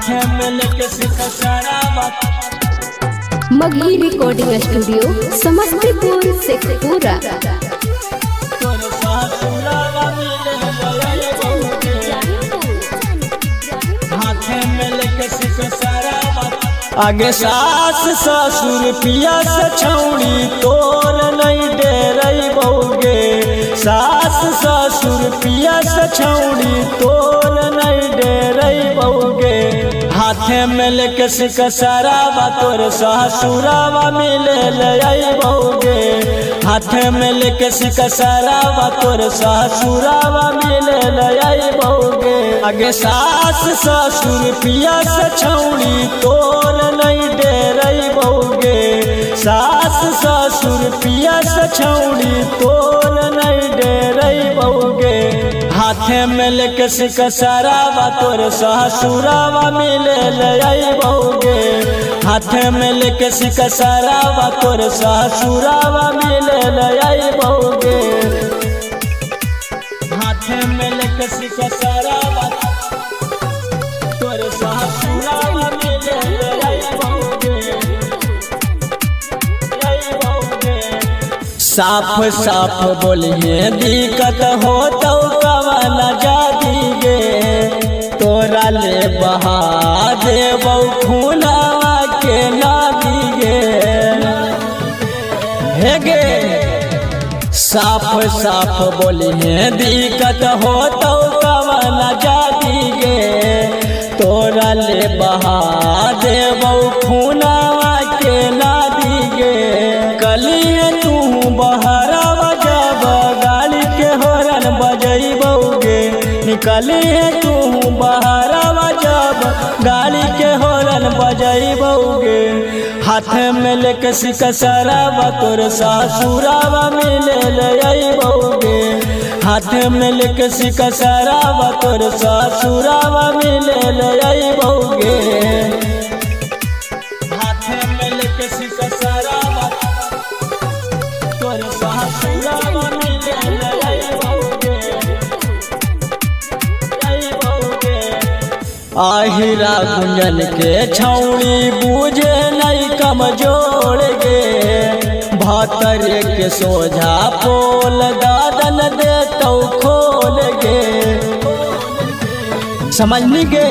हाथे में लेके सिक्का शराबा। Magahi recording studio Samastipur Sheikhpura. हाथे में लेके सिक्का शराबा। आगे सास ससुर पिया से छौड़ी तोर नहीं दे रही बहुगे। सास ससुर पिया से छौड़ी तोर नहीं दे रही बहुगे। हाथे में लेके सिक्का शराबा तोर ससुरावा मिले ले बहुगे। हाथे में लेके सिक्का शराबा तोर ससुरावा मिले ले बहुगे। आगे सास ससुर पिया से छौड़ी तोर नहीं दे रही बहुगे। सास ससुर पिया से छौड़ी तोर नहीं दे रही बहुगे। हाथे में लेके सिक्का शराबा तोर ससुरावा मिले ले बहुगे। हाथे में लेके सिक्का शराबा तोर ससुरावा मिले ले बहुगे। हाथे में लेके सिक्का शराबा तोर ससुरावा मिले ले बहुगे। साफ साफ बोलिए दिक्कत हो तो कवाना जा दीगे। तोरा ले बहा दे खूनावा के ना दीगे। हे गे साफ साफ बोलिए दिक्कत हो तो कवाना जा दीगे। तोरा ले बहा दे खूनावा के ना दीगे। कलिए तू बहरावा जब गाड़ी के हॉर्न बजैबोगे। निकलिए तू बहरावा जब गाड़ी के हॉर्न बजैबोगे। हाथ में लेके सिक्का शराबा तोर ससुरावा मिले ले बहुगे। हाथ में लेके सिक्का शराबा तोर ससुरावा मिले ले बहुगे। हाथ में लेके सिक्का शराबा तोर ससुरावा मिले ले बहुगे। आहिरा गुंजन के छौड़ी बूझे नहीं कमजोर गे। भातरे के सोझा पोल दादन दे तो खोल गे। समझनी गे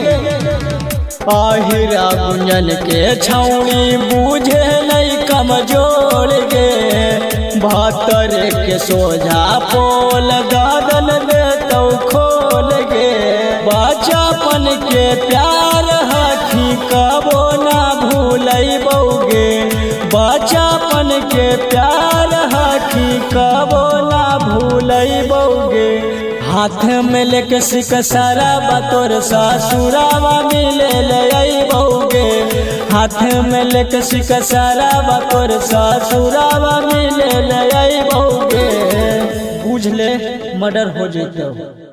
आहिरा गुंजन के छौड़ी बूझे नहीं कमजोर गे। भातरे के सोझा पोल दादन दे तो खोल गे। बचपन के प्यार हखी कबो ना भूलई बहुगे। बचपन के प्यार हखी कबो ना भूलई बहुगे। हाथ में लेके सिक्का शराबा तोर ससुरावा मिले ले बहुगे। हाथ में लेके सिक्का शराबा तोर ससुरावा मिले ले बहुगे। बुझ ले मर्डर हो जैतो।